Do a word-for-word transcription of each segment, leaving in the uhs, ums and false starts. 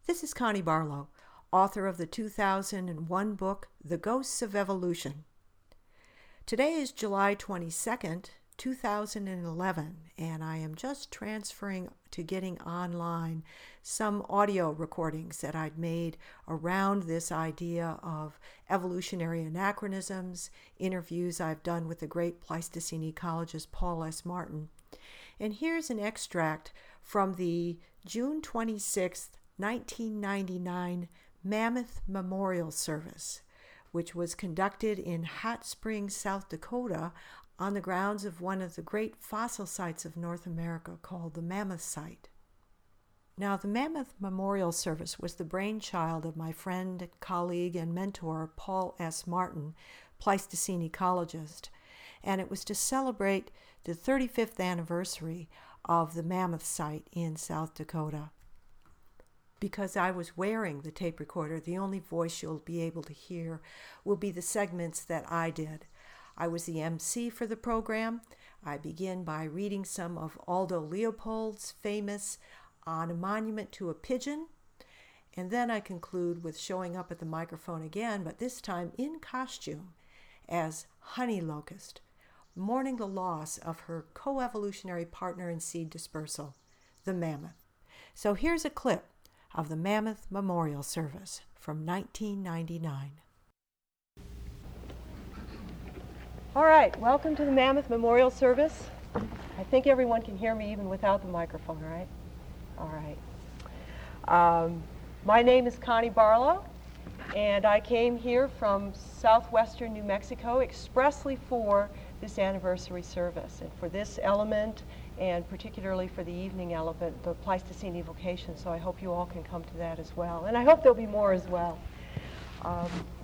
This is Connie Barlow, author of the two thousand one book, The Ghosts of Evolution. Today is July twenty-second, two thousand eleven, and I am just transferring to getting online some audio recordings that I'd made around this idea of evolutionary anachronisms, interviews I've done with the great Pleistocene ecologist Paul S. Martin. And here's an extract from the June twenty-sixth, nineteen ninety-nine Mammoth Memorial Service, which was conducted in Hot Springs, South Dakota, on the grounds of one of the great fossil sites of North America called the Mammoth Site. Now, the Mammoth Memorial Service was the brainchild of my friend, colleague, and mentor, Paul S. Martin, Pleistocene ecologist, and it was to celebrate the thirty-fifth anniversary of the Mammoth Site in South Dakota. Because I was wearing the tape recorder, the only voice you'll be able to hear will be the segments that I did. I was the M C for the program. I begin by reading some of Aldo Leopold's famous On a Monument to a Pigeon, and then I conclude with showing up at the microphone again, but this time in costume as Honey Locust, mourning the loss of her co-evolutionary partner in seed dispersal, the mammoth. So here's a clip of the Mammoth Memorial Service from nineteen ninety-nine. All right, welcome to the Mammoth Memorial Service. I think everyone can hear me even without the microphone, right? All right. Um, my name is Connie Barlow, and I came here from southwestern New Mexico expressly for this anniversary service and for this element, and particularly for the evening element, the Pleistocene evocation. So I hope you all can come to that as well. And I hope there'll be more as well. Um,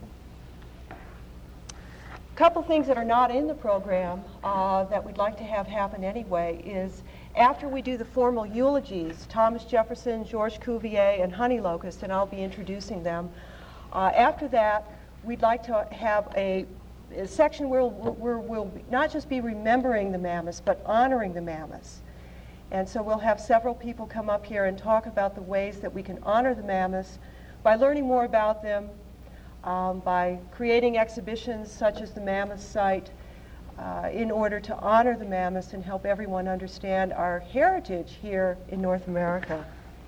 a couple things that are not in the program uh, that we'd like to have happen anyway is after we do the formal eulogies, Thomas Jefferson, Georges Cuvier, and Honey Locust, and I'll be introducing them. Uh, after that, we'd like to have a a section where we'll, we'll not just be remembering the mammoths, but honoring the mammoths. And so we'll have several people come up here and talk about the ways that we can honor the mammoths by learning more about them, um, by creating exhibitions such as the Mammoth Site uh, in order to honor the mammoths and help everyone understand our heritage here in North America.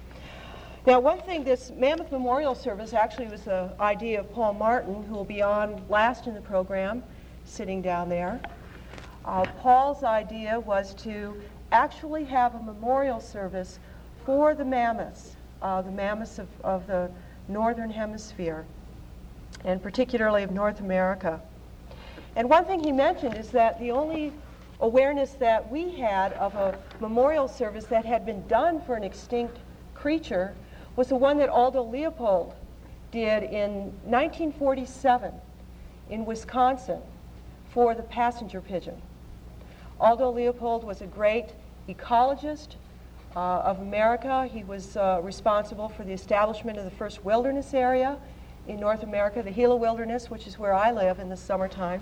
Now, one thing, this Mammoth Memorial Service actually was the idea of Paul Martin, who will be on last in the program, sitting down there. Uh, Paul's idea was to actually have a memorial service for the mammoths, uh, the mammoths of, of the northern hemisphere, and particularly of North America. And one thing he mentioned is that the only awareness that we had of a memorial service that had been done for an extinct creature was the one that Aldo Leopold did in nineteen forty-seven in Wisconsin for the passenger pigeon. Aldo Leopold was a great ecologist uh, of America. He was uh, responsible for the establishment of the first wilderness area in North America, the Gila Wilderness, which is where I live in the summertime.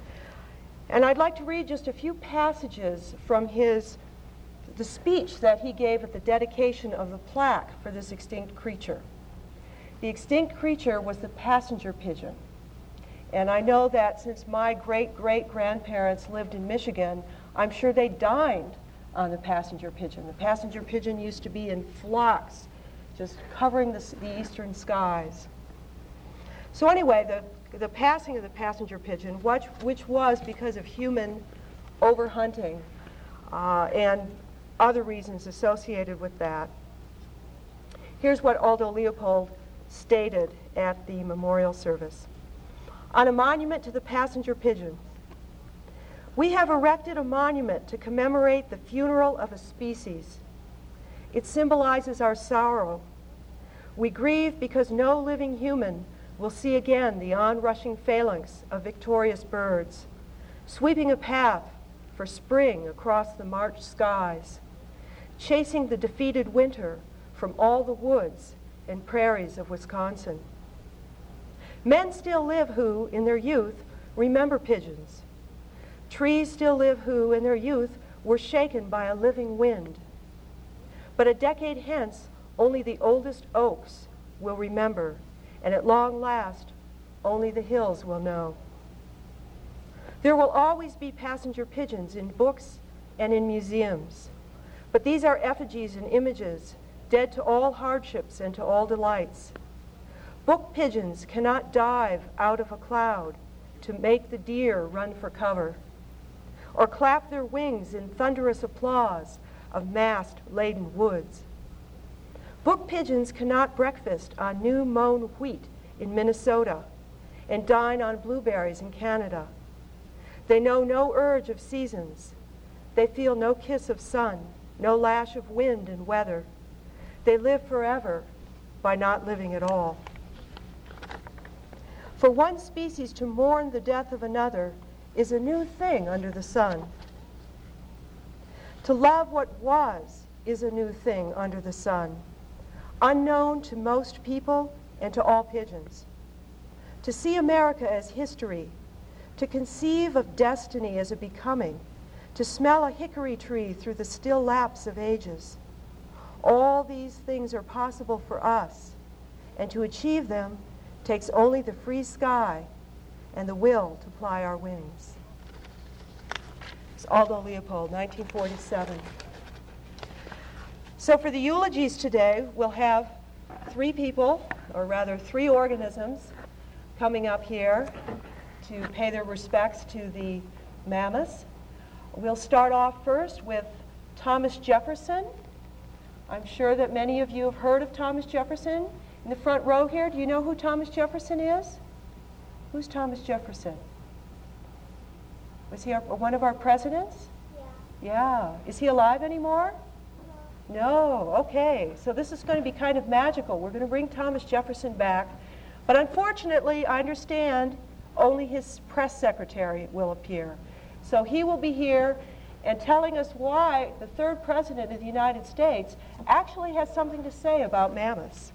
And I'd like to read just a few passages from his the speech that he gave at the dedication of the plaque for this extinct creature. The extinct creature was the passenger pigeon. And I know that since my great-great-grandparents lived in Michigan, I'm sure they dined on the passenger pigeon. The passenger pigeon used to be in flocks, just covering the, the eastern skies. So anyway, the, the passing of the passenger pigeon, which, which was because of human overhunting uh, and other reasons associated with that. Here's what Aldo Leopold stated at the memorial service. On a monument to the passenger pigeon, we have erected a monument to commemorate the funeral of a species. It symbolizes our sorrow. We grieve because no living human will see again the onrushing phalanx of victorious birds, sweeping a path for spring across the March skies, chasing the defeated winter from all the woods and prairies of Wisconsin. Men still live who, in their youth, remember pigeons. Trees still live who, in their youth, were shaken by a living wind. But a decade hence, only the oldest oaks will remember, and at long last, only the hills will know. There will always be passenger pigeons in books and in museums, but these are effigies and images, dead to all hardships and to all delights. Book pigeons cannot dive out of a cloud to make the deer run for cover, or clap their wings in thunderous applause of mast-laden woods. Book pigeons cannot breakfast on new mown wheat in Minnesota and dine on blueberries in Canada. They know no urge of seasons. They feel no kiss of sun, no lash of wind and weather. They live forever by not living at all. For one species to mourn the death of another is a new thing under the sun. To love what was is a new thing under the sun, unknown to most people and to all pigeons. To see America as history, to conceive of destiny as a becoming, to smell a hickory tree through the still lapse of ages. All these things are possible for us, and to achieve them takes only the free sky and the will to ply our wings. It's Aldo Leopold, nineteen forty-seven. So for the eulogies today, we'll have three people, or rather three organisms, coming up here to pay their respects to the mammoths. We'll start off first with Thomas Jefferson. I'm sure that many of you have heard of Thomas Jefferson. In the front row here, do you know who Thomas Jefferson is? Who's Thomas Jefferson? Was he our, one of our presidents? Yeah. Yeah. Is he alive anymore? No. No. Okay. So this is going to be kind of magical. We're going to bring Thomas Jefferson back. But unfortunately, I understand only his press secretary will appear. So he will be here and telling us why the third president of the United States actually has something to say about mammoths.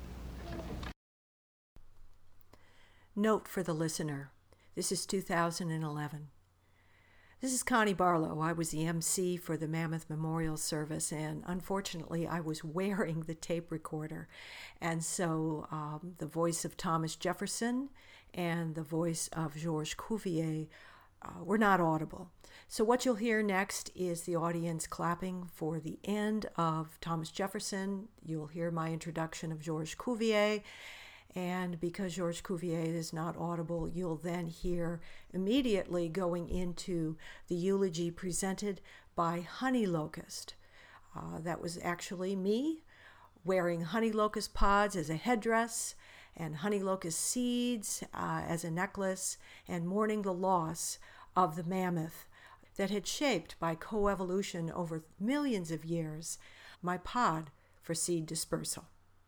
Note for the listener, this is two thousand eleven. This is Connie Barlow. I was the M C for the Mammoth Memorial Service, and unfortunately I was wearing the tape recorder. And so um, the voice of Thomas Jefferson and the voice of Georges Cuvier uh, were not audible. So what you'll hear next is the audience clapping for the end of Thomas Jefferson. You'll hear my introduction of Georges Cuvier. And because Georges Cuvier is not audible, you'll then hear immediately going into the eulogy presented by Honey Locust. Uh, that was actually me wearing honey locust pods as a headdress and honey locust seeds uh, as a necklace, and mourning the loss of the mammoth that had shaped by coevolution over millions of years my pod for seed dispersal.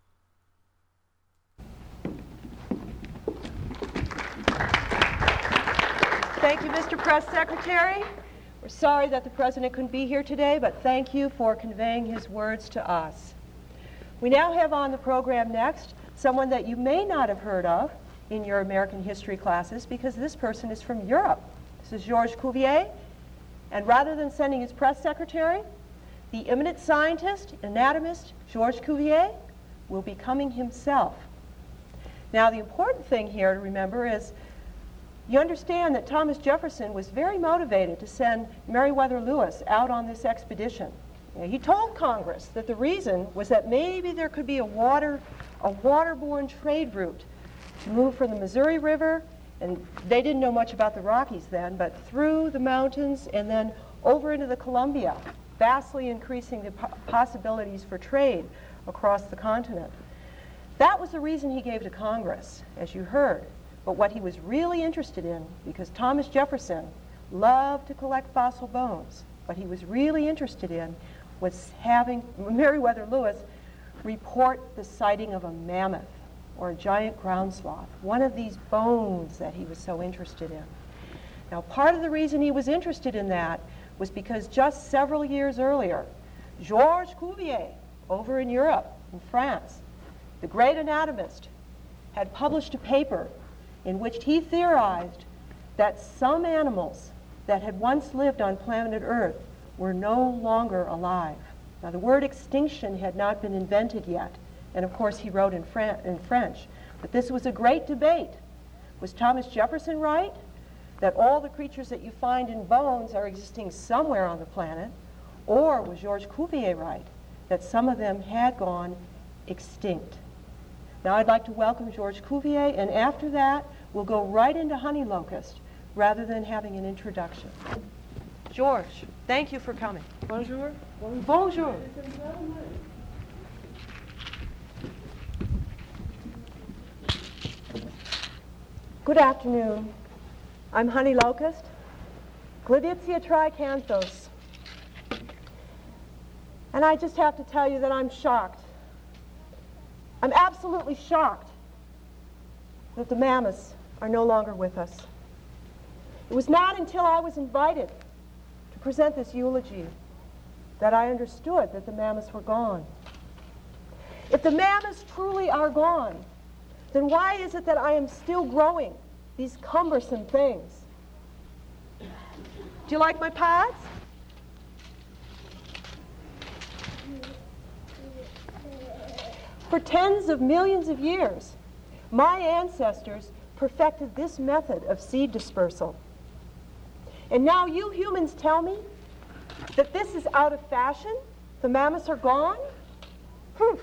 Thank you, Mister Press Secretary. We're sorry that the President couldn't be here today, but thank you for conveying his words to us. We now have on the program next someone that you may not have heard of in your American history classes, because this person is from Europe. This is Georges Cuvier, and rather than sending his press secretary, the eminent scientist, anatomist, Georges Cuvier, will be coming himself. Now, the important thing here to remember is you understand that Thomas Jefferson was very motivated to send Meriwether Lewis out on this expedition. You know, he told Congress that the reason was that maybe there could be a water, a waterborne trade route to move from the Missouri River, and they didn't know much about the Rockies then, but through the mountains and then over into the Columbia, vastly increasing the po- possibilities for trade across the continent. That was the reason he gave to Congress, as you heard. But what he was really interested in, because Thomas Jefferson loved to collect fossil bones, what he was really interested in was having Meriwether Lewis report the sighting of a mammoth or a giant ground sloth, one of these bones that he was so interested in. Now, part of the reason he was interested in that was because just several years earlier, Georges Cuvier, over in Europe, in France, the great anatomist, had published a paper in which he theorized that some animals that had once lived on planet Earth were no longer alive. Now, the word extinction had not been invented yet And of course, he wrote in, Fran- in French. But this was a great debate. Was Thomas Jefferson right that all the creatures that you find in bones are existing somewhere on the planet? Or was Georges Cuvier right that some of them had gone extinct? Now I'd like to welcome Georges Cuvier, and after that, we'll go right into honey locust rather than having an introduction. Georges, thank you for coming. Bonjour. Bonjour. Good afternoon. I'm honey locust, Gleditsia triacanthos. And I just have to tell you that I'm shocked. I'm absolutely shocked that the mammoths are no longer with us. It was not until I was invited to present this eulogy that I understood that the mammoths were gone. If the mammoths truly are gone, then why is it that I am still growing these cumbersome things? Do you like my pods? For tens of millions of years, my ancestors perfected this method of seed dispersal. And now you humans tell me that this is out of fashion? The mammoths are gone? Poof.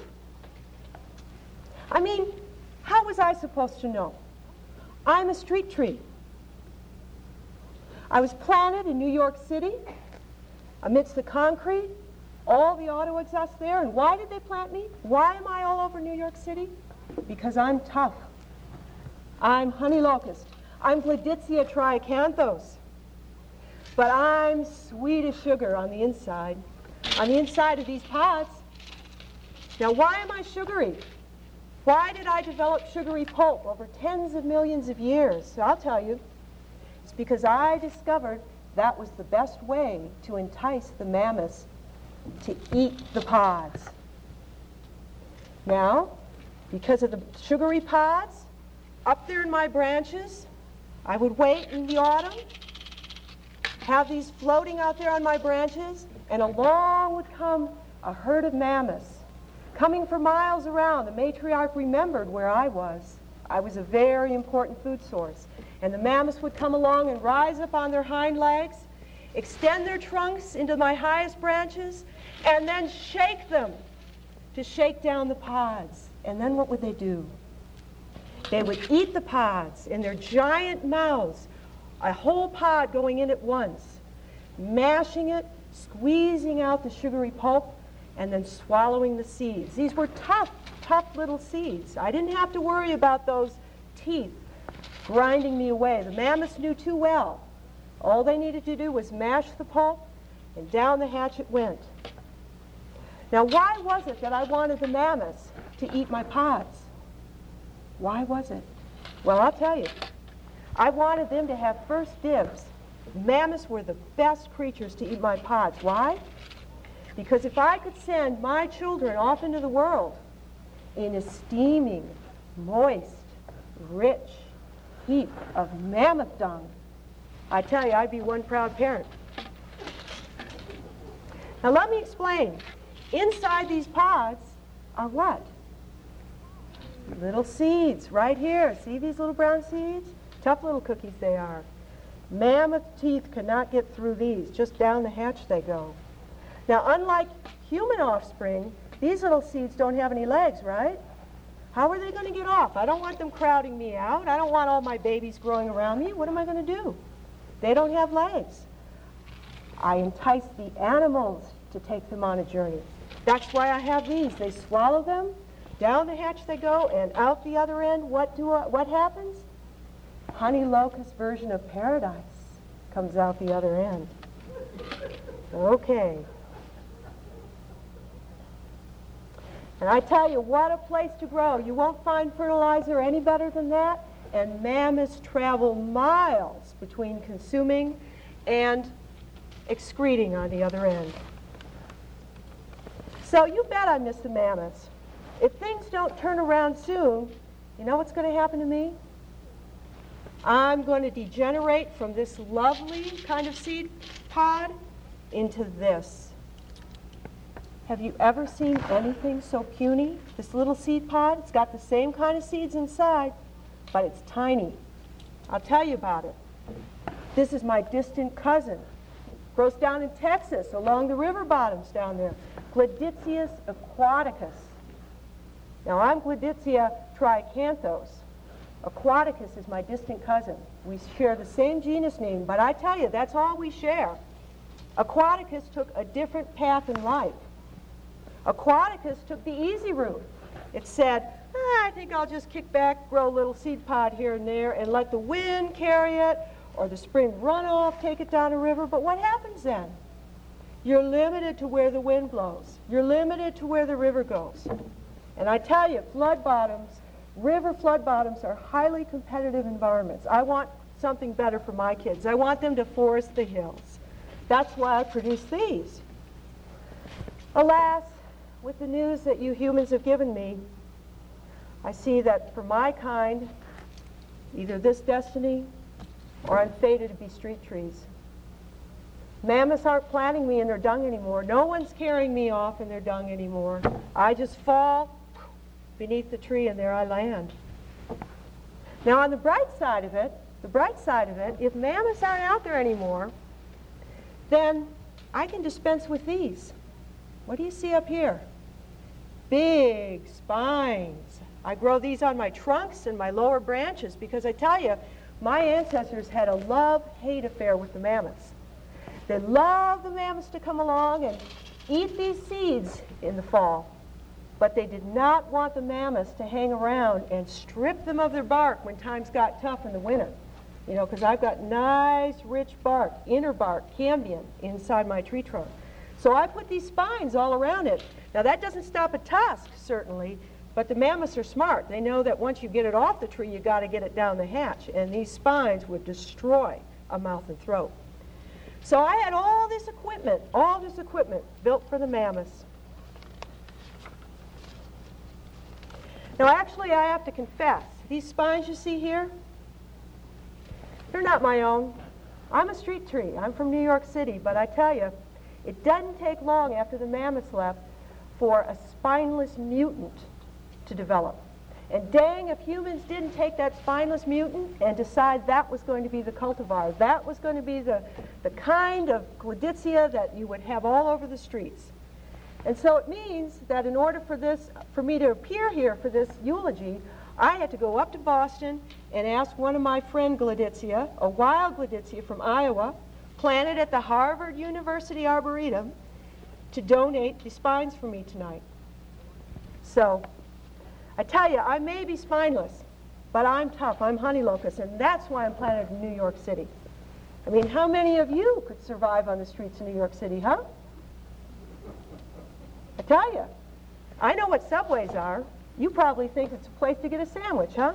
I mean, how was I supposed to know? I'm a street tree. I was planted in New York City amidst the concrete, all the auto exhausts there. And why did they plant me? Why am I all over New York City? Because I'm tough. I'm honey locust. I'm Gleditsia triacanthos. But I'm sweet as sugar on the inside, on the inside of these pods. Now, why am I sugary? Why did I develop sugary pulp over tens of millions of years? I'll tell you. It's because I discovered that was the best way to entice the mammoths to eat the pods. Now, because of the sugary pods, up there in my branches, I would wait in the autumn, have these floating out there on my branches, and along would come a herd of mammoths, coming for miles around. The matriarch remembered where I was. I was a very important food source. And the mammoths would come along and rise up on their hind legs, extend their trunks into my highest branches, and then shake them to shake down the pods. And then what would they do? They would eat the pods in their giant mouths, a whole pod going in at once, mashing it, squeezing out the sugary pulp, and then swallowing the seeds. These were tough, tough little seeds. I didn't have to worry about those teeth grinding me away. The mammoths knew too well. All they needed to do was mash the pulp, and down the hatch it went. Now, why was it that I wanted the mammoths to eat my pods? Why was it? Well, I'll tell you. I wanted them to have first dibs. Mammoths were the best creatures to eat my pods. Why? Because if I could send my children off into the world in a steaming, moist, rich heap of mammoth dung, I tell you, I'd be one proud parent. Now let me explain. Inside these pods are what? Little seeds right here. See these little brown seeds? Tough little cookies they are. Mammoth teeth cannot get through these. Just down the hatch they go. Now, unlike human offspring, these little seeds don't have any legs, right? How are they going to get off? I don't want them crowding me out. I don't want all my babies growing around me. What am I going to do? They don't have legs. I entice the animals to take them on a journey. That's why I have these. They swallow them, down the hatch they go, and out the other end, what do I, what happens? Honey locust version of paradise comes out the other end. Okay. And I tell you, what a place to grow. You won't find fertilizer any better than that. And mammoths travel miles between consuming and excreting on the other end. So you bet I miss the mammoths. If things don't turn around soon, you know what's going to happen to me? I'm going to degenerate from this lovely kind of seed pod into this. Have you ever seen anything so puny? This little seed pod, it's got the same kind of seeds inside, but it's tiny. I'll tell you about it. This is my distant cousin. Grows down in Texas, along the river bottoms down there. Gleditzius aquaticus. Now, I'm Gleditsia triacanthos. Aquaticus is my distant cousin. We share the same genus name, but I tell you, that's all we share. Aquaticus took a different path in life. Aquaticus took the easy route. It said, ah, I think I'll just kick back, grow a little seed pod here and there, and let the wind carry it, or the spring runoff take it down a river. But what happens then? You're limited to where the wind blows. You're limited to where the river goes. And I tell you, flood bottoms, river flood bottoms are highly competitive environments. I want something better for my kids. I want them to forest the hills. That's why I produce these. Alas, with the news that you humans have given me, I see that for my kind, either this destiny or I'm fated to be street trees. Mammoths aren't planting me in their dung anymore. No one's carrying me off in their dung anymore. I just fall beneath the tree and there I land. Now on the bright side of it, the bright side of it, if mammoths aren't out there anymore, then I can dispense with these. What do you see up here? Big spines. I grow these on my trunks and my lower branches because I tell you, my ancestors had a love-hate affair with the mammoths. They loved the mammoths to come along and eat these seeds in the fall, but they did not want the mammoths to hang around and strip them of their bark when times got tough in the winter. You know, because I've got nice, rich bark, inner bark, cambium, inside my tree trunk. So I put these spines all around it. Now that doesn't stop a tusk, certainly, but the mammoths are smart. They know that once you get it off the tree, you got to get it down the hatch, and these spines would destroy a mouth and throat. So I had all this equipment, all this equipment built for the mammoths. Now actually I have to confess, these spines you see here, they're not my own. I'm a street tree. I'm from New York City, but I tell you, it doesn't take long after the mammoths left for a spineless mutant to develop. And dang, if humans didn't take that spineless mutant and decide that was going to be the cultivar, that was going to be the, the kind of Gleditsia that you would have all over the streets. And so it means that in order for this, for me to appear here for this eulogy, I had to go up to Boston and ask one of my friend Gleditsia, a wild Gleditsia from Iowa, planted at the Harvard University Arboretum, to donate the spines for me tonight. So, I tell you, I may be spineless, but I'm tough. I'm honey locust, and that's why I'm planted in New York City. I mean, how many of you could survive on the streets of New York City, huh? I tell you, I know what subways are. You probably think it's a place to get a sandwich, huh?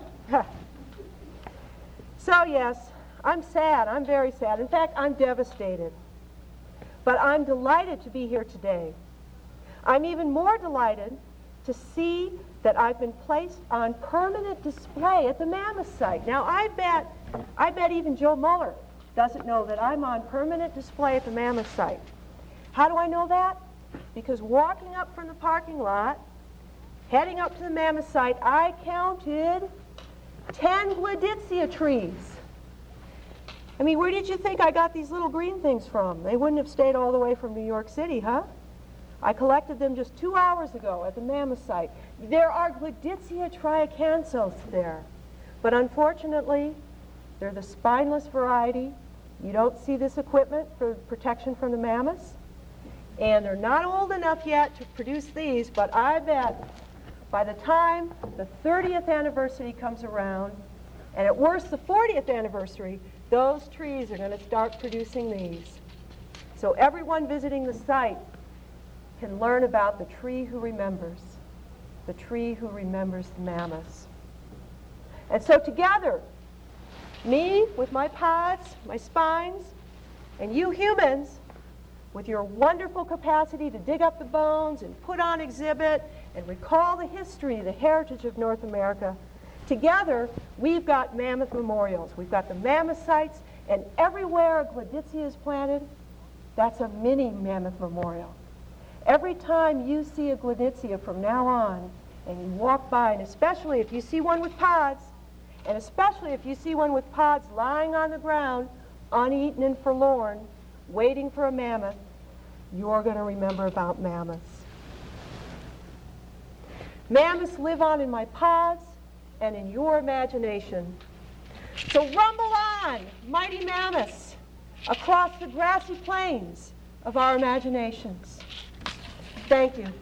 So yes, I'm sad. I'm very sad. In fact, I'm devastated. But I'm delighted to be here today. I'm even more delighted to see that I've been placed on permanent display at the Mammoth site. Now, I bet, I bet even Joe Muller doesn't know that I'm on permanent display at the Mammoth site. How do I know that? Because walking up from the parking lot, heading up to the Mammoth site, I counted ten Gleditsia trees. I mean, where did you think I got these little green things from? They wouldn't have stayed all the way from New York City, huh? I collected them just two hours ago at the Mammoth site. There are Gleditsia triacanthos there. But unfortunately, they're the spineless variety. You don't see this equipment for protection from the mammoths. And they're not old enough yet to produce these, but I bet by the time the thirtieth anniversary comes around, and at worst the fortieth anniversary, those trees are going to start producing these. So everyone visiting the site can learn about the tree who remembers, the tree who remembers the mammoths. And so together, me with my pods, my spines, and you humans with your wonderful capacity to dig up the bones and put on exhibit and recall the history, the heritage of North America, together we've got mammoth memorials. We've got the mammoth sites, and everywhere a Gleditsia is planted, that's a mini mammoth memorial. Every time you see a Glinitzia from now on, and you walk by, and especially if you see one with pods, and especially if you see one with pods lying on the ground, uneaten and forlorn, waiting for a mammoth, you're going to remember about mammoths. Mammoths live on in my pods and in your imagination. So rumble on, mighty mammoths, across the grassy plains of our imaginations. Thank you.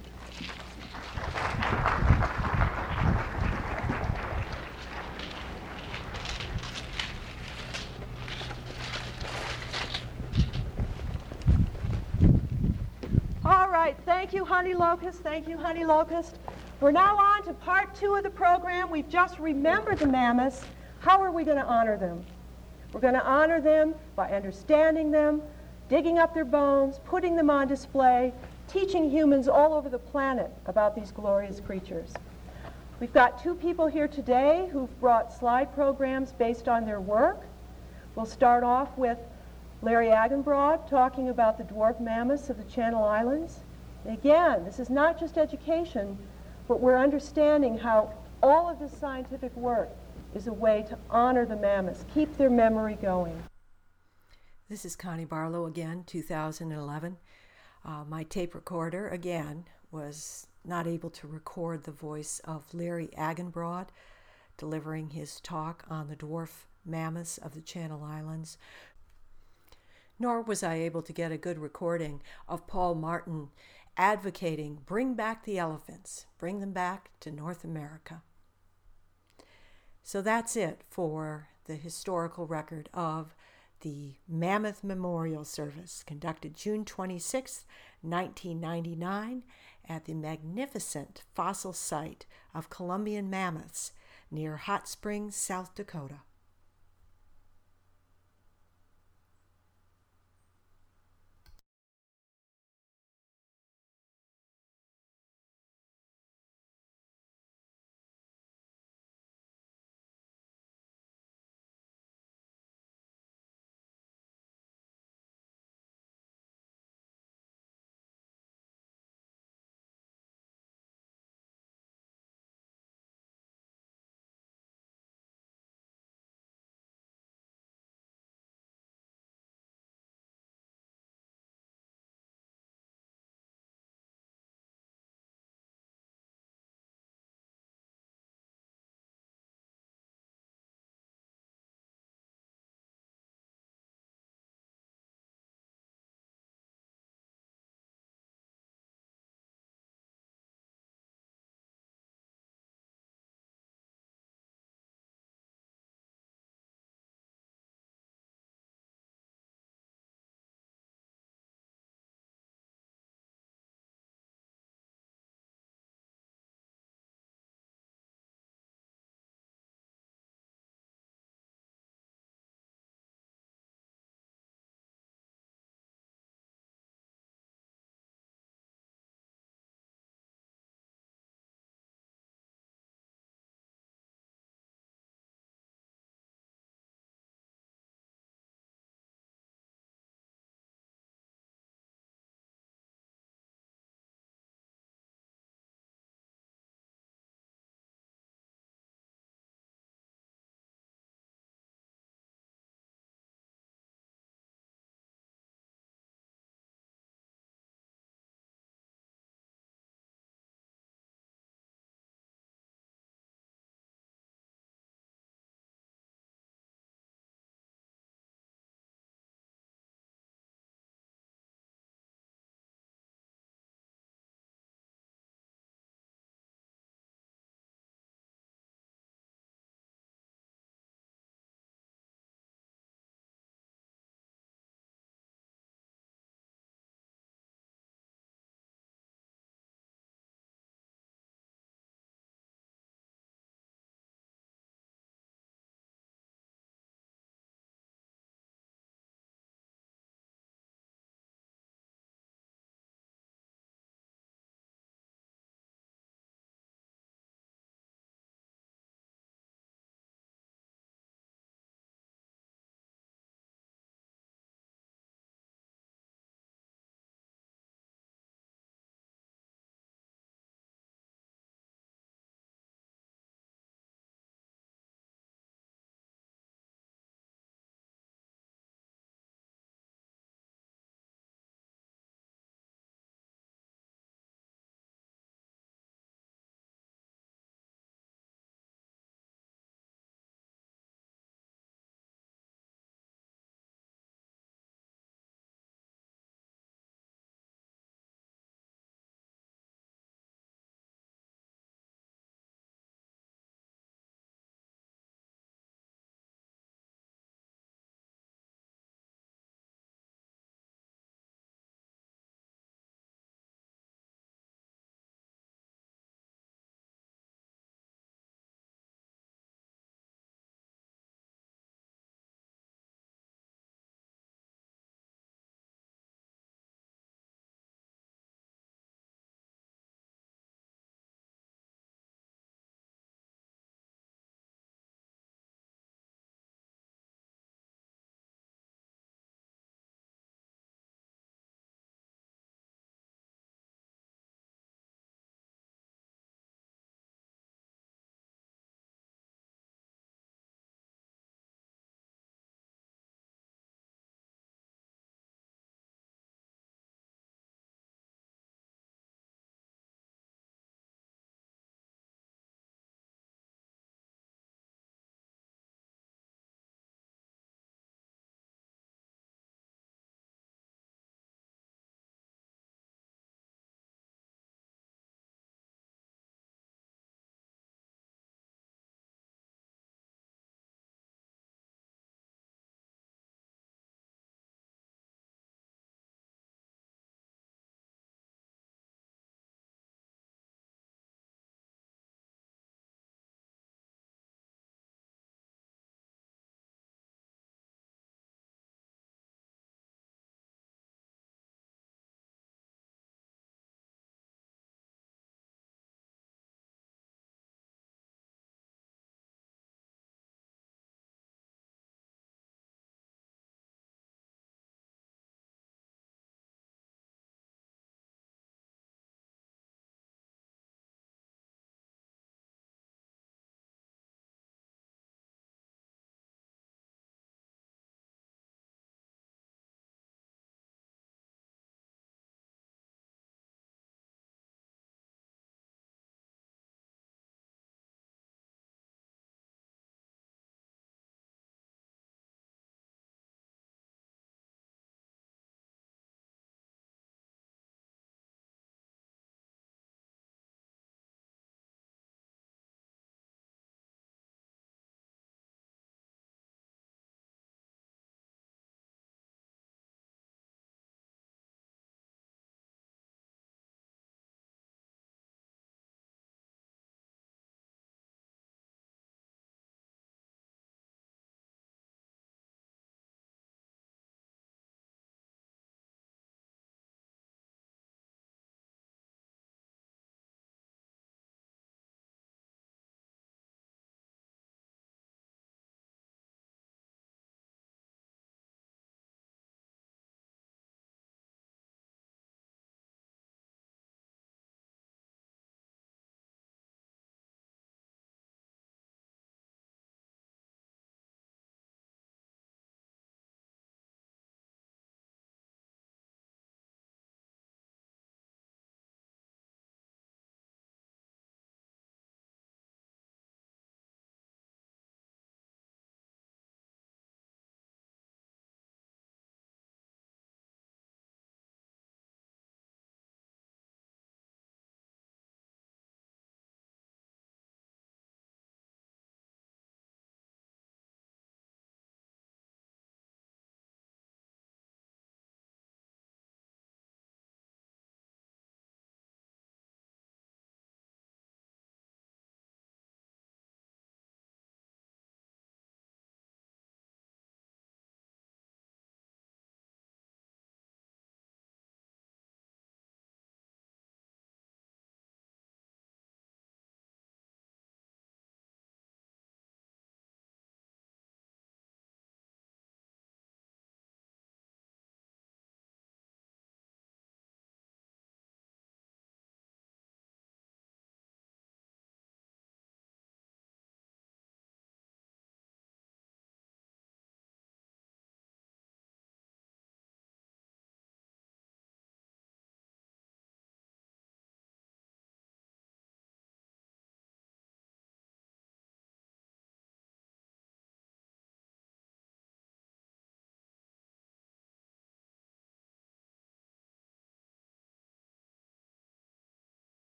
All right, thank you, Honey Locust. Thank you, Honey Locust. We're now on to part two of the program. We've just remembered the mammoths. How are we going to honor them? We're going to honor them by understanding them, digging up their bones, putting them on display, teaching humans all over the planet about these glorious creatures. We've got two people here today who've brought slide programs based on their work. We'll start off with Larry Agenbrod talking about the dwarf mammoths of the Channel Islands. And again, this is not just education, but we're understanding how all of this scientific work is a way to honor the mammoths, keep their memory going. This is Connie Barlow again, two thousand eleven. Uh, my tape recorder, again, was not able to record the voice of Larry Agenbrod delivering his talk on the dwarf mammoths of the Channel Islands, nor was I able to get a good recording of Paul Martin advocating bring back the elephants, bring them back to North America. So that's it for the historical record of the Mammoth Memorial Service, conducted June twenty-sixth, nineteen ninety-nine, at the magnificent fossil site of Columbian mammoths near Hot Springs, South Dakota.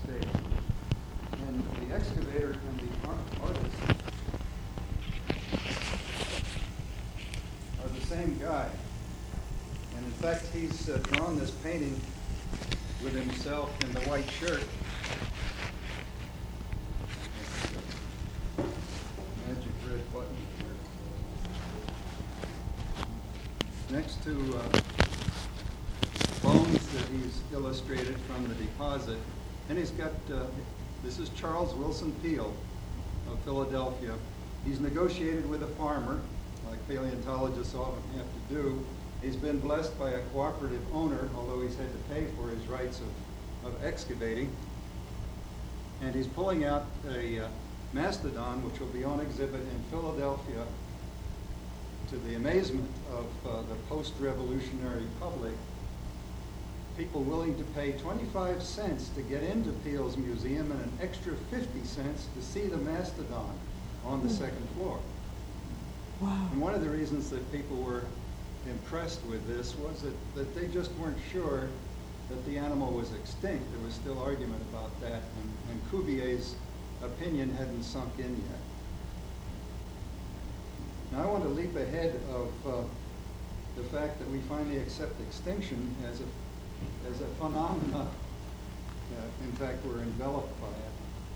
state. And the excavator and the ar- artist are the same guy. And in fact, he's uh, drawn this painting with himself in the white shirt. Magic red button here. Next to uh, bones that he's illustrated from the deposit. And he's got, uh, this is Charles Wilson Peel of Philadelphia. He's negotiated with a farmer, like paleontologists often have to do. He's been blessed by a cooperative owner, although he's had to pay for his rights of, of excavating. And he's pulling out a uh, mastodon, which will be on exhibit in Philadelphia, to the amazement of uh, the post-revolutionary public. People willing to pay twenty-five cents to get into Peel's museum and an extra fifty cents to see the mastodon on the second floor. Wow. And one of the reasons that people were impressed with this was that, that they just weren't sure that the animal was extinct. There was still argument about that, and, and Cuvier's opinion hadn't sunk in yet. Now I want to leap ahead of uh, the fact that we finally accept extinction as a as a phenomenon. Uh, in fact, we're enveloped by it.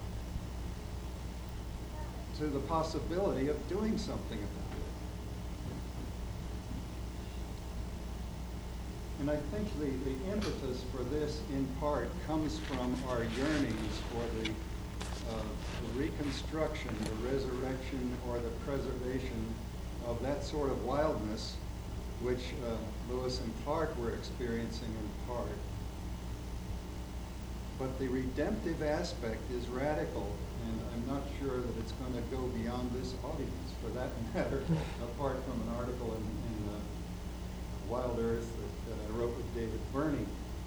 To the possibility of doing something about it. And I think the, the impetus for this, in part, comes from our yearnings for the, uh, the reconstruction, the resurrection, or the preservation of that sort of wildness which uh, Lewis and Clark were experiencing in part. But the redemptive aspect is radical, and I'm not sure that it's going to go beyond this audience, for that matter, apart from an article in, in uh, Wild Earth that, that I wrote with David Burney.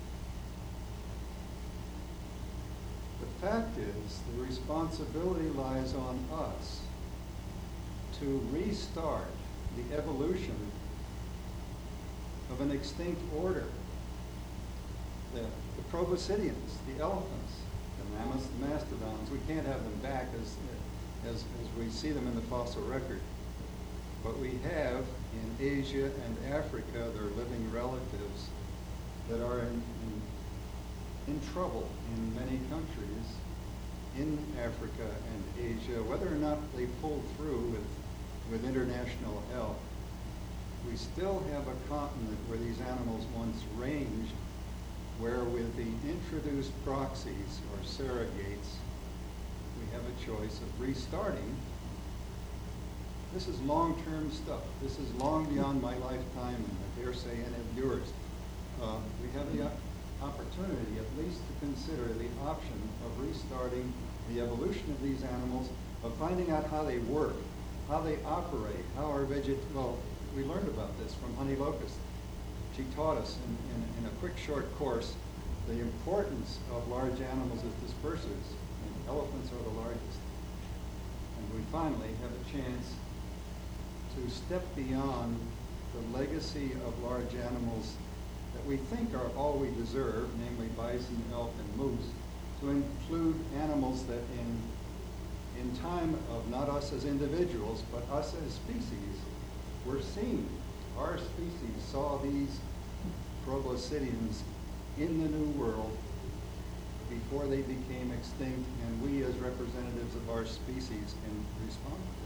The fact is, the responsibility lies on us to restart the evolution of an extinct order. The, the proboscideans, the elephants, the mammoths, the mastodons, we can't have them back as, as, as we see them in the fossil record. But we have in Asia and Africa their living relatives that are in, in, in trouble in many countries in Africa and Asia, whether or not they pull through with, with international help. We still have a continent where these animals once ranged, where with the introduced proxies or surrogates, we have a choice of restarting. This is long-term stuff. This is long beyond my lifetime, and I dare say any of yours. Uh, we have the opportunity at least to consider the option of restarting the evolution of these animals, of finding out how they work, how they operate, how our veget, well, we learned about this from Honey Locust. She taught us in, in, in a quick short course the importance of large animals as dispersers, and elephants are the largest. And we finally have a chance to step beyond the legacy of large animals that we think are all we deserve, namely bison, elk, and moose, to include animals that in, in time of not us as individuals, but us as species, were seen. Our species saw these proboscideans in the New World before they became extinct, and we as representatives of our species can respond to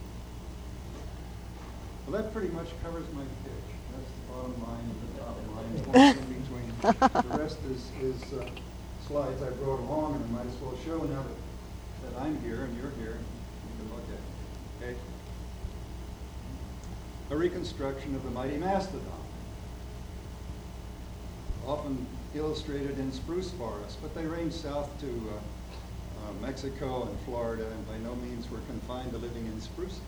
that. Well, that pretty much covers my pitch. That's the bottom line and the top line, in between. The rest is, is uh, slides I brought along, and I might as well show now that, that I'm here and you're here. You can look at it. Okay? A reconstruction of the mighty mastodon, often illustrated in spruce forests, but they range south to uh, uh, Mexico and Florida, and by no means were confined to living in spruces.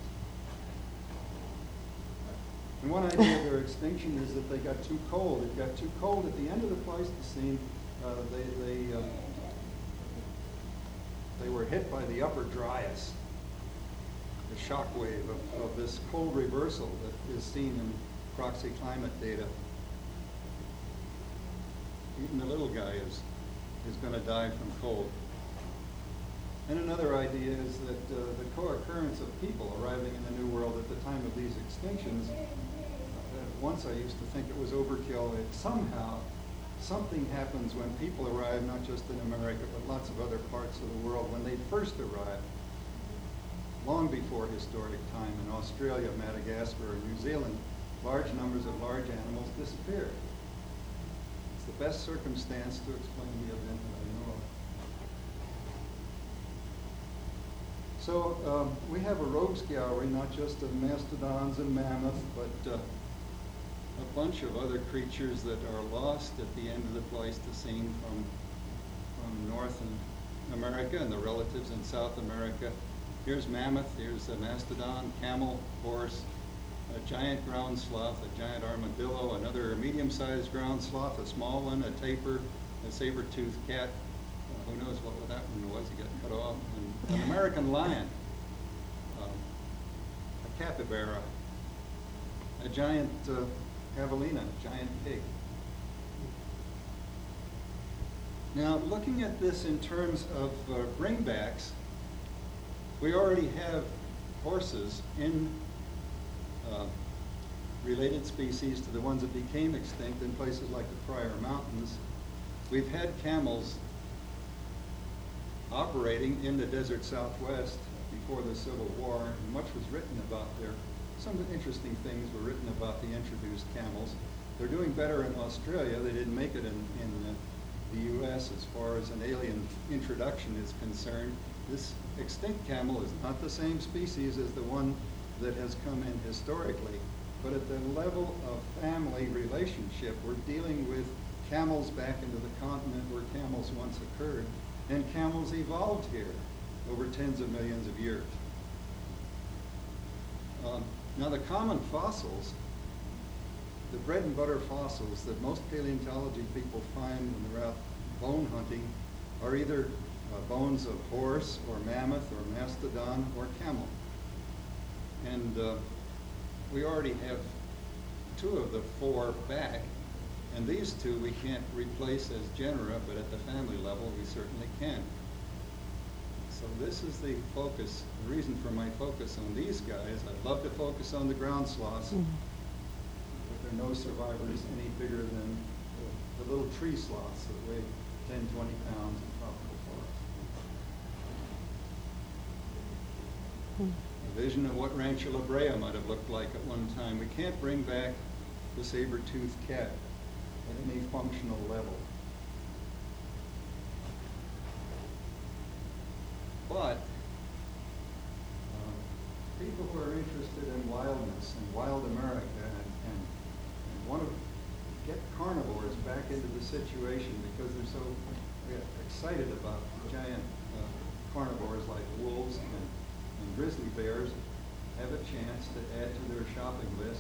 And one idea of their extinction is that they got too cold. It got too cold at the end of the Pleistocene. Uh, they they uh, they were hit by the upper Dryas, the shock wave of, of this cold reversal that is seen in proxy climate data. Even the little guy is is going to die from cold. And another idea is that uh, the co-occurrence of people arriving in the New World at the time of these extinctions, uh, once I used to think it was overkill. It somehow, something happens when people arrive, not just in America, but lots of other parts of the world. When they first arrive, long before historic time, in Australia, Madagascar, or New Zealand, large numbers of large animals disappear. It's the best circumstance to explain the event that I know of. So um, we have a rogues gallery, not just of mastodons and mammoths, but uh, a bunch of other creatures that are lost at the end of the Pleistocene from, from North America and the relatives in South America. Here's mammoth, here's a mastodon, camel, horse, a giant ground sloth, a giant armadillo, another medium-sized ground sloth, a small one, a tapir, a saber-toothed cat. Uh, who knows what that one was? He got cut off. And an American lion, um, a capybara, a giant uh, javelina, a giant pig. Now, looking at this in terms of uh, bringbacks, we already have horses in uh, related species to the ones that became extinct in places like the Pryor Mountains. We've had camels operating in the desert Southwest before the Civil War, and much was written about there. Some interesting things were written about the introduced camels. They're doing better in Australia. They didn't make it in, in the, the U S as far as an alien introduction is concerned. This extinct camel is not the same species as the one that has come in historically, but at the level of family relationship, we're dealing with camels back into the continent where camels once occurred, and camels evolved here over tens of millions of years. Um, now the common fossils, the bread and butter fossils that most paleontology people find when they're out bone hunting are either uh, bones of horse or mammoth or mastodon or camel. And uh, we already have two of the four back, and these two we can't replace as genera, but at the family level we certainly can. So this is the focus, the reason for my focus on these guys. I'd love to focus on the ground sloths, mm-hmm. but there are no survivors any bigger than the, the little tree sloths that weigh ten, twenty pounds in tropical forests. Mm-hmm. A vision of what Rancho La Brea might have looked like at one time. We can't bring back the saber-toothed cat at any functional level. But uh, people who are interested in wildness and wild America and, and, and want to get carnivores back into the situation because they're so excited about giant uh, carnivores like wolves and, and grizzly bears, have a chance to add to their shopping list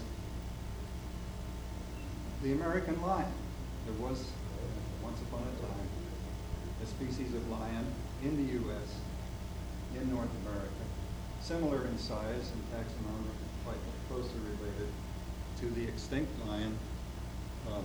the American lion. There was, uh, once upon a time, a species of lion in the U S, in North America, similar in size and taxonomy, quite closely related to the extinct lion. Um,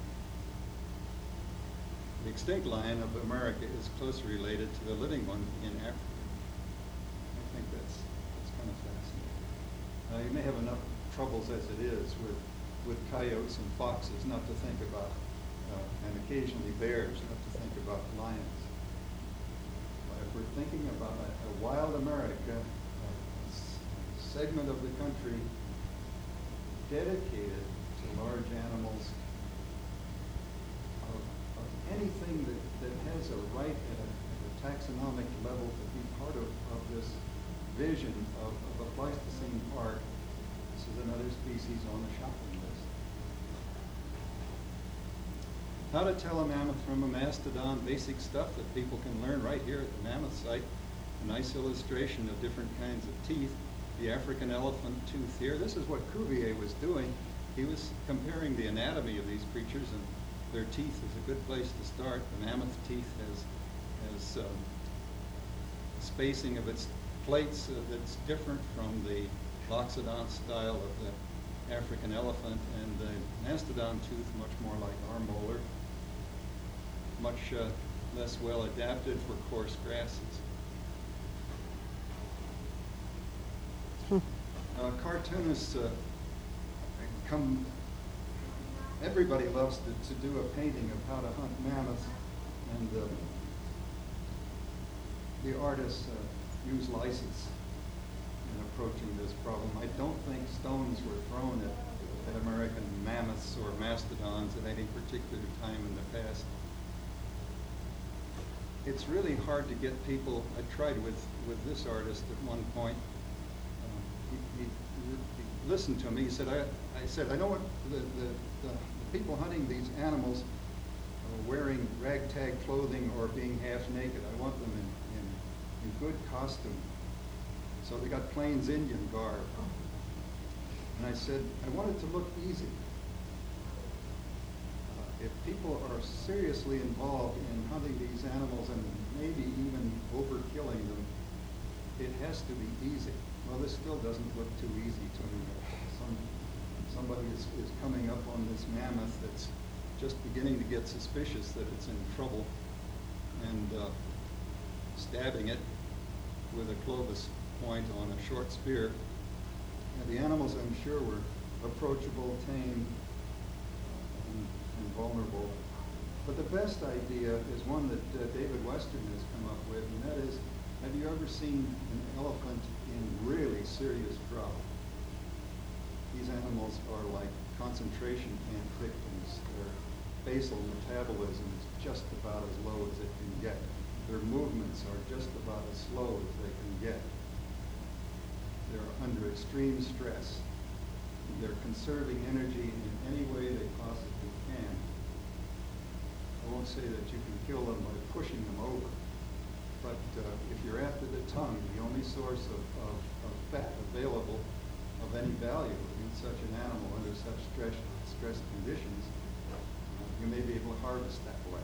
the extinct lion of America is closely related to the living one in Africa. I think that's, that's kind of fascinating. Uh, you may have enough troubles as it is with, with coyotes and foxes, not to think about, uh, and occasionally bears, not to think about lions. If we're thinking about a, a wild America, a, a segment of the country dedicated to large animals, of, of anything that, that has a right at a, at a taxonomic level to be part of, of this vision of, of a Pleistocene park, this is another species on the shopping list. How to tell a mammoth from a mastodon, basic stuff that people can learn right here at the mammoth site. A nice illustration of different kinds of teeth. The African elephant tooth here. This is what Cuvier was doing. He was comparing the anatomy of these creatures, and their teeth is a good place to start. The mammoth teeth has, has um, spacing of its plates uh, that's different from the loxodont style of the African elephant, and the mastodon tooth much more like our molar. Much uh, less well adapted for coarse grasses. Hmm. Uh, cartoonists uh, come, everybody loves to, to do a painting of how to hunt mammoths, and uh, the artists uh, use license in approaching this problem. I don't think stones were thrown at, at American mammoths or mastodons at any particular time in the past. It's really hard to get people. I tried with, with this artist at one point. Um, he, he, he listened to me. He said, I, I said, I know what the, the, the, the people hunting these animals are wearing ragtag clothing or being half naked. I want them in, in, in good costume. So they got Plains Indian garb. And I said, I want it to look easy. Uh, if people are seriously involved in hunting these animals and maybe even overkilling them, it has to be easy. Well, this still doesn't look too easy to me. Some, somebody is, is coming up on this mammoth that's just beginning to get suspicious that it's in trouble and uh, stabbing it with a Clovis point on a short spear. And the animals, I'm sure, were approachable, tame, uh, and, and vulnerable. But the best idea is one that uh, David Western has come up with, and that is, have you ever seen an elephant in really serious drought? These animals are like concentration camp victims. Their basal metabolism is just about as low as it can get. Their movements are just about as slow as they can get. They're under extreme stress. They're conserving energy in any way they possibly can. I won't say that you can kill them by pushing them over, but uh, if you're after the tongue, the only source of, of, of fat available of any value in such an animal under such stress, stress conditions, uh, you may be able to harvest that way.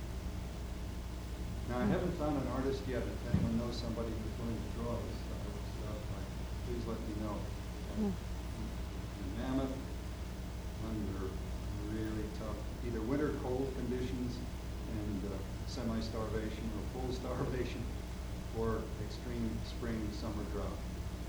Now, I haven't found an artist yet. If anyone knows somebody who's willing to draw this style of stuff, like, please let me know. Uh, mm. Mammoth under really tough, either winter cold conditions and uh, semi-starvation or full starvation, or extreme spring, summer drought.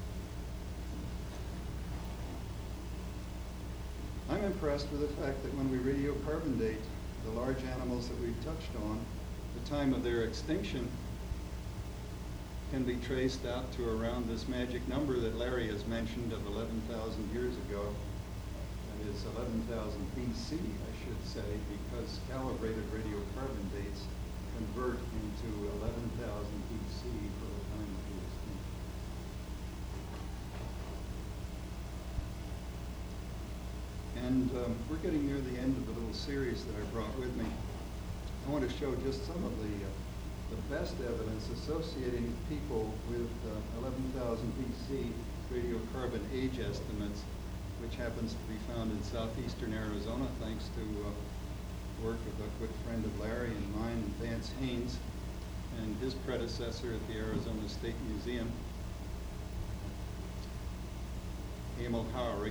I'm impressed with the fact that when we radiocarbon date the large animals that we've touched on, the time of their extinction can be traced out to around this magic number that Larry has mentioned of eleven thousand years ago. That is eleven thousand B C, I should say, because calibrated radiocarbon dates convert into eleven thousand B C for the time of the extinction. And um, we're getting near the end of the little series that I brought with me. I want to show just some of the, uh, the best evidence associating people with uh, eleven thousand B C radiocarbon age estimates, which happens to be found in southeastern Arizona thanks to uh, work of a good friend of Larry and mine, Vance Haynes, and his predecessor at the Arizona State Museum, Emil Haury.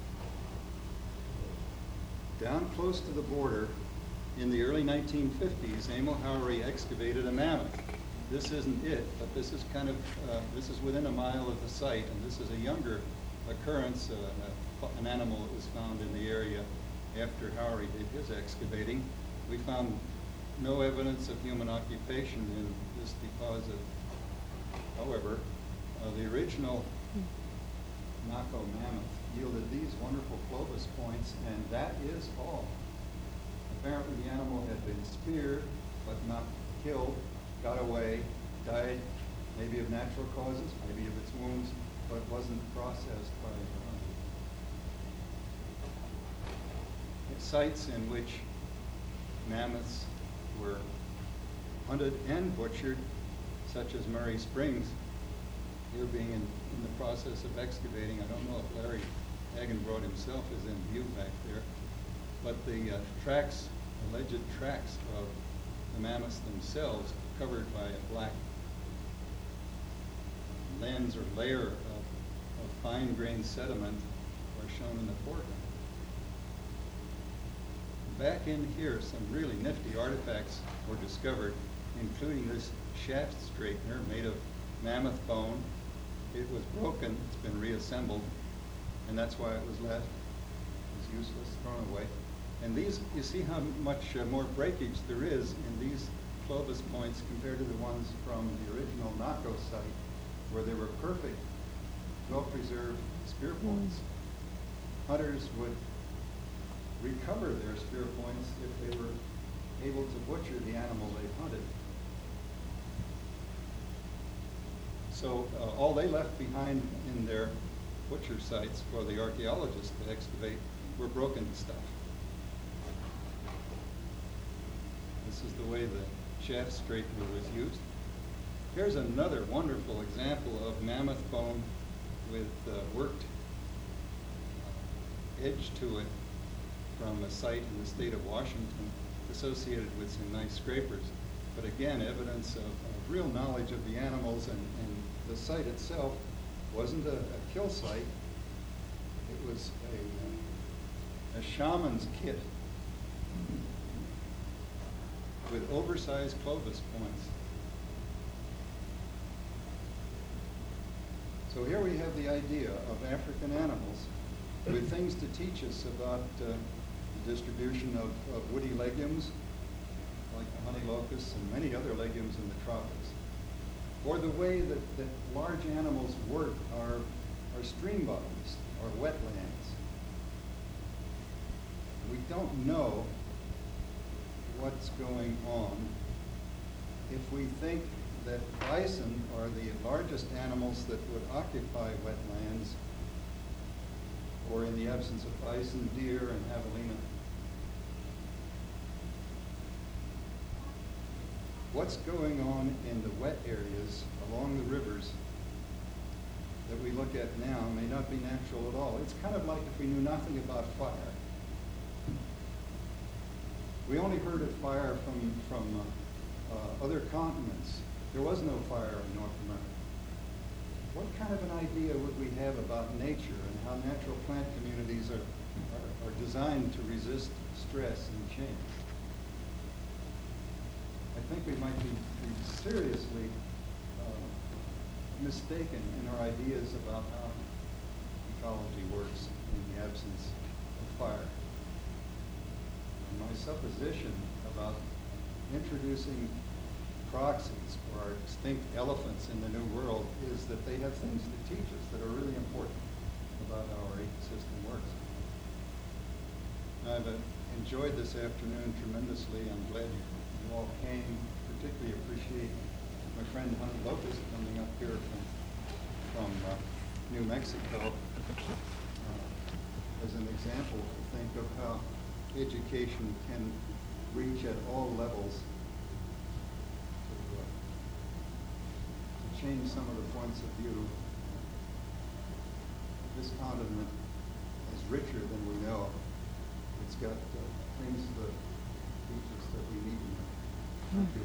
Down close to the border, in the early nineteen fifties, Emil Haury excavated a mammoth. This isn't it, but this is kind of, uh, this is within a mile of the site, and this is a younger occurrence, uh, an animal that was found in the area after Haury did his excavating. We found no evidence of human occupation in this deposit. However, uh, the original Naco mammoth yielded these wonderful Clovis points, and that is all. Apparently the animal had been speared, but not killed, got away, died, maybe of natural causes, maybe of its wounds, but wasn't processed by the hunter. Sites in which mammoths were hunted and butchered, such as Murray Springs, here being in, in the process of excavating. I don't know if Larry Hagenbrod himself is in view back there, but the uh, tracks, alleged tracks of the mammoths themselves, covered by a black lens or layer of, of fine-grained sediment, are shown in the foreground. back in here, some really nifty artifacts were discovered, including this shaft straightener made of mammoth bone. It was broken, it's been reassembled, and that's why it was left. It was useless, thrown away. And these, you see how much uh, more breakage there is in these Clovis points compared to the ones from the original Naco site, where they were perfect, well-preserved spear points. Mm. Hunters would recover their spear points if they were able to butcher the animal they hunted. So uh, all they left behind in their butcher sites for the archaeologists to excavate were broken stuff. This is the way the shaft straightener was used. Here's another wonderful example of mammoth bone with uh, worked uh, edge to it from a site in the state of Washington associated with some nice scrapers. But again, evidence of, of real knowledge of the animals, and, and the site itself wasn't a, a kill site. It was a, a shaman's kit with oversized Clovis points. So here we have the idea of African animals with things to teach us about uh, the distribution of, of woody legumes, like the honey locusts and many other legumes in the tropics, or the way that, that large animals work our, our stream bottoms, our wetlands. We don't know what's going on if we think that bison are the largest animals that would occupy wetlands, or in the absence of bison, deer, and javelina. What's going on in the wet areas along the rivers that we look at now may not be natural at all. It's kind of like if we knew nothing about fire. We only heard of fire from, from uh, uh, other continents. There was no fire in North America. What kind of an idea would we have about nature and how natural plant communities are, are, are designed to resist stress and change? I think we might be, be seriously uh, mistaken in our ideas about how ecology works in the absence of fire. And my supposition about introducing proxies for our extinct elephants in the New World is that they have things to teach us that are really important about how our ecosystem works. I've uh, enjoyed this afternoon tremendously. I'm glad you, you all came. Particularly appreciate my friend Honey Locust coming up here from, from uh, New Mexico uh, as an example to think of how education can reach at all levels change some of the points of view. This continent is richer than we know. It's got uh, things that teach us that we need to know. Thank you.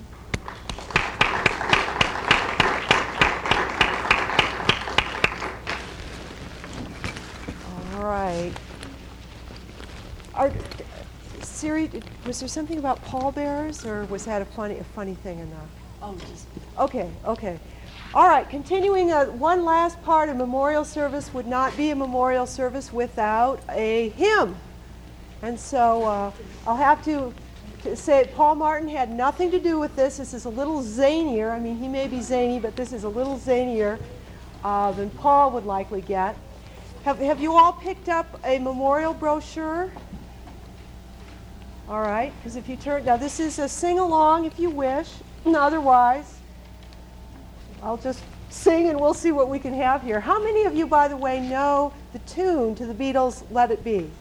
All right. Are, Siri, was there something about pallbearers, or was that a funny, a funny thing enough? Oh, just Okay, okay. All right, continuing, uh, one last part of memorial service would not be a memorial service without a hymn. And so uh, I'll have to, to say Paul Martin had nothing to do with this. This is a little zanier. I mean, he may be zany, but this is a little zanier uh, than Paul would likely get. Have, have you all picked up a memorial brochure? All right, because if you turn, now this is a sing-along if you wish. Otherwise, I'll just sing and we'll see what we can have here. How many of you, by the way, know the tune to the Beatles' Let It Be?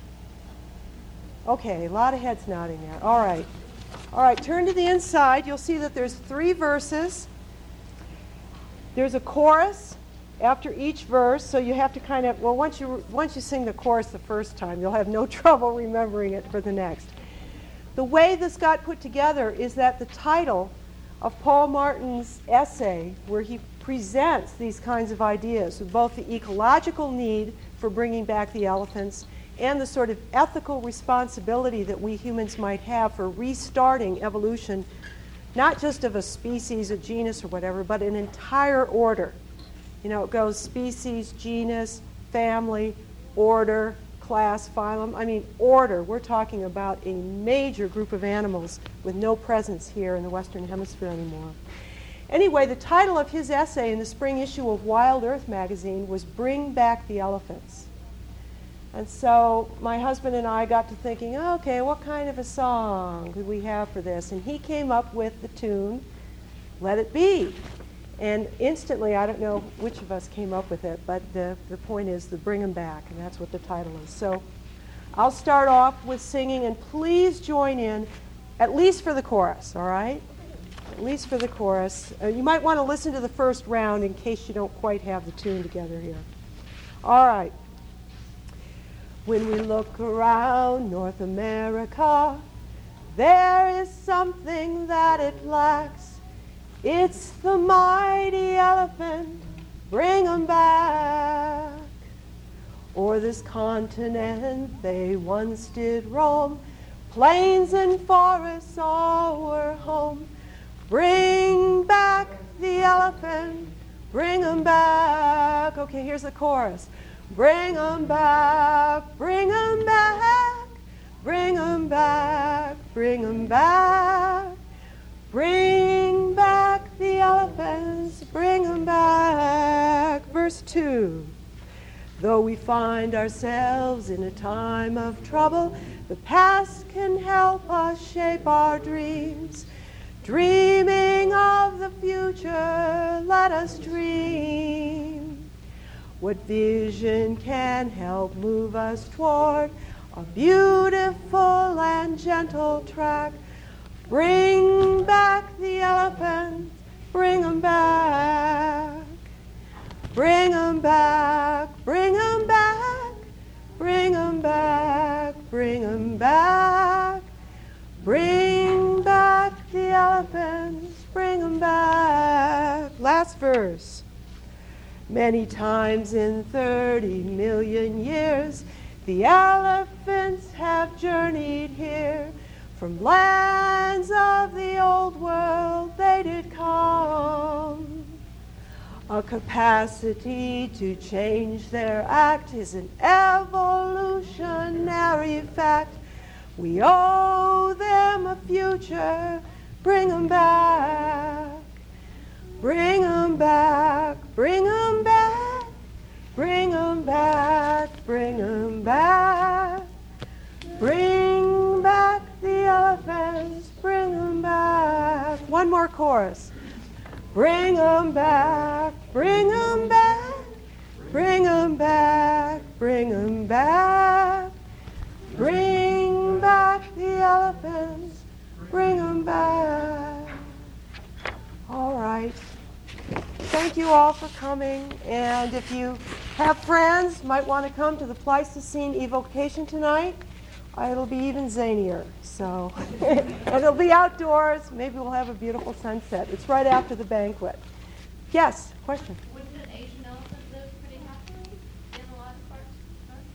Okay, a lot of heads nodding there. All right. All right, turn to the inside. You'll see that there's three verses. There's a chorus after each verse, so you have to kind of, well, once you, once you sing the chorus the first time, you'll have no trouble remembering it for the next. The way this got put together is that the title of Paul Martin's essay, where he presents these kinds of ideas, with both the ecological need for bringing back the elephants and the sort of ethical responsibility that we humans might have for restarting evolution, not just of a species, a genus, or whatever, but an entire order. You know, it goes species, genus, family, order, class, phylum. I mean, order. We're talking about a major group of animals with no presence here in the Western Hemisphere anymore. Anyway, the title of his essay in the spring issue of Wild Earth magazine was Bring Back the Elephants. And so my husband and I got to thinking, okay, what kind of a song could we have for this? And he came up with the tune, Let It Be. And instantly, I don't know which of us came up with it, but the, the point is the Bring 'em Back, and that's what the title is. So I'll start off with singing, and please join in, at least for the chorus, all right? At least for the chorus. Uh, you might want to listen to the first round in case you don't quite have the tune together here. All right. When we look around North America, there is something that it lacks. It's the mighty elephant, bring 'em back. O'er this continent they once did roam, plains and forests all were home. Bring back the elephant, bring 'em back. Okay, here's the chorus. Bring 'em back, bring 'em back, bring 'em back, bring 'em back. Bring back the elephants, bring 'em back. Verse two. Though we find ourselves in a time of trouble, the past can help us shape our dreams. Dreaming of the future, let us dream. What vision can help move us toward a beautiful and gentle track? Bring back the elephant, bring 'em back. Bring 'em back, bring 'em back, bring 'em back, bring 'em back. Bring back the elephants, bring 'em back. Last verse. Many times in thirty million years, the elephants have journeyed here. From lands of the old world they did come. A capacity to change their act is an evolutionary fact. We owe them a future. Bring 'em back. Bring 'em back. Bring 'em back. Bring 'em back. Bring 'em back. Bring back the elephants. Bring 'em back. One more chorus. Bring 'em back. Bring 'em back. Bring 'em back. Bring 'em back. Bring back the elephants, bring 'em back. All right. Thank you all for coming. And if you have friends, might want to come to the Pleistocene evocation tonight. Uh, it'll be even zanier. So, and it'll be outdoors. Maybe we'll have a beautiful sunset. It's right after the banquet. Yes, question? Wouldn't an Asian elephant live pretty happily in a lot of parts of North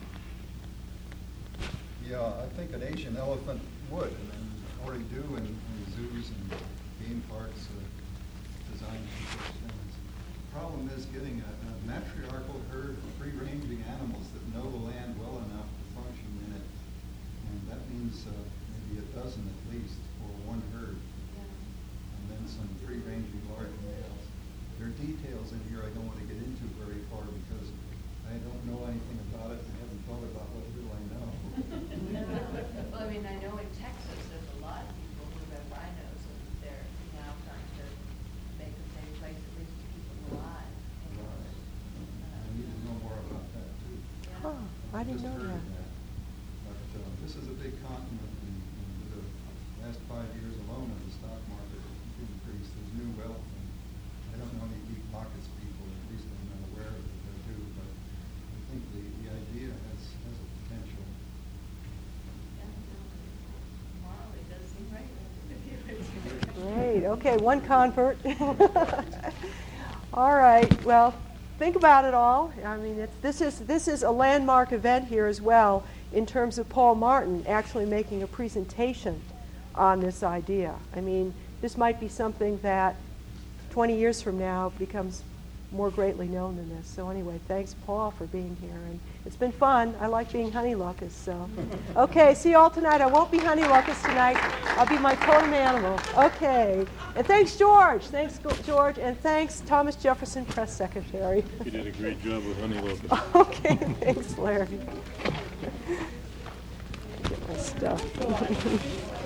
America? Yeah, I think an Asian elephant would, and then already do in, in zoos and game parks uh, designed for such things. The problem is getting a, a matriarchal herd of free-ranging animals that know the land well enough to function in it. And that means uh, maybe a dozen at least for one herd. Yeah. And then some free-ranging large males. There are details in here I don't want to get into very far because I don't know anything about it and haven't thought about what little I know. Well, I mean, I know in Texas there's a lot of people who have rhinos and they're now trying to make a safe place at least to keep them alive. Right. I need to know more about that too. Huh, I didn't Just know heard that. of But uh, this is a big continent, and, and with the last five years alone of the stock market increase, there's new wealth. And I don't know any deep pockets people, at least I'm not aware of it if I do, but I think the, the idea has, has a potential. Tomorrow it does seem right. Great. Okay, one convert. All right. Well, think about it all. I mean, it's, this is this is a landmark event here as well in terms of Paul Martin actually making a presentation on this idea. I mean, this might be something that twenty years from now becomes more greatly known than this. So anyway, thanks, Paul, for being here. And it's been fun. I like being Honey Locust. So, okay, see you all tonight. I won't be Honey Locust tonight. I'll be my totem animal. Okay. And thanks, George. Thanks, George. And thanks, Thomas Jefferson, Press Secretary. You did a great job with Honey Locust. Okay, thanks, Larry. Get my stuff.